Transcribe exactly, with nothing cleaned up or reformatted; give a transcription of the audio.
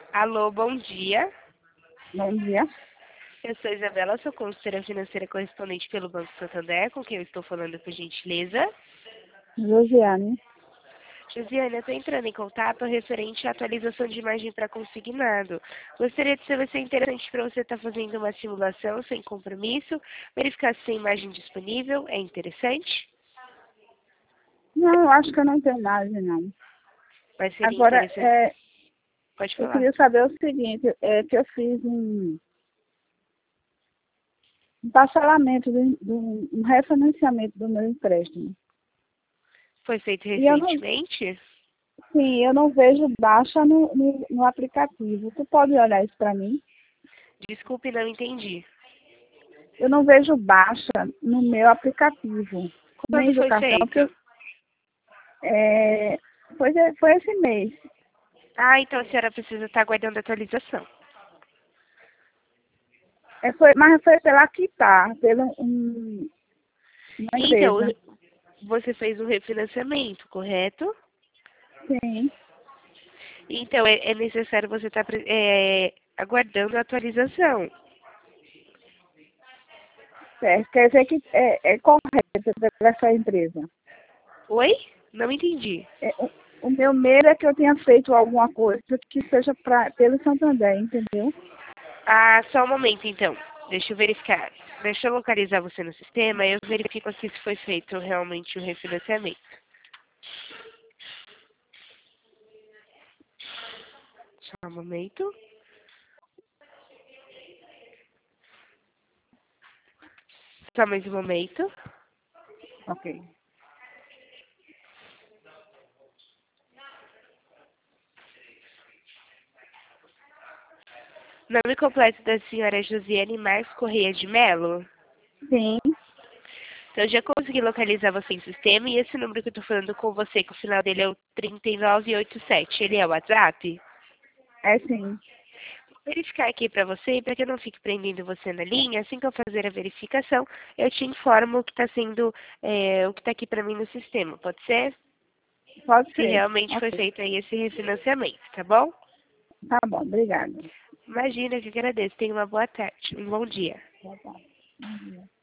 Alô, bom dia. Bom dia. Eu sou Isabela, sou consultora financeira correspondente pelo Banco Santander, com quem eu estou falando, por gentileza. Josiane. Josiane, eu estou entrando em contato referente à atualização de imagem para consignado. Gostaria de saber se é interessante para você estar fazendo uma simulação sem compromisso, verificar se tem imagem disponível, é interessante? Não, eu acho que eu não tenho imagem, não. Mas seria Agora, interessante. é, Pode eu falar. queria saber o seguinte, é que eu fiz um, um parcelamento, de, de um, um refinanciamento do meu empréstimo. Foi feito E eu não, recentemente? sim, eu não vejo baixa no, no, no aplicativo. Tu pode olhar isso para mim? Desculpe, não entendi. Eu não vejo baixa no meu aplicativo, Quando nem do foi cartão, porque feito? é, foi, foi esse mês. Ah, então a senhora precisa estar aguardando a atualização. É, foi, mas foi pela Quitar, pela um, uma Então, empresa. você fez um refinanciamento, correto? Sim. Então, é, é necessário você estar é, aguardando a atualização. Certo, quer dizer que é, é correto dessa empresa. Oi? Não entendi. É, o, o meu medo é que eu tenha feito alguma coisa que seja pra, pelo Santander, entendeu? Ah, só um momento, então. Deixa eu verificar. Deixa eu localizar você no sistema e eu verifico aqui se foi feito realmente o refinanciamento. Só um momento. Só mais um momento. Ok. Nome completo da senhora Josiane Marques Correia de Melo? Sim, Então, eu já consegui localizar você em sistema e esse número que eu tô falando com você, que o final dele é o trinta e nove oitenta e sete, ele é o WhatsApp? é sim. Vou verificar aqui para você, e para que eu não fique prendendo você na linha, assim que eu fazer a verificação, eu te informo o que está sendo, é, o que está aqui para mim no sistema, pode ser? Pode Se ser. realmente foi Ok. feito aí esse refinanciamento, tá bom? Tá bom, obrigada. Imagina, que agradeço. Tenha uma boa tarde, um bom dia. Tá bom. Bom dia.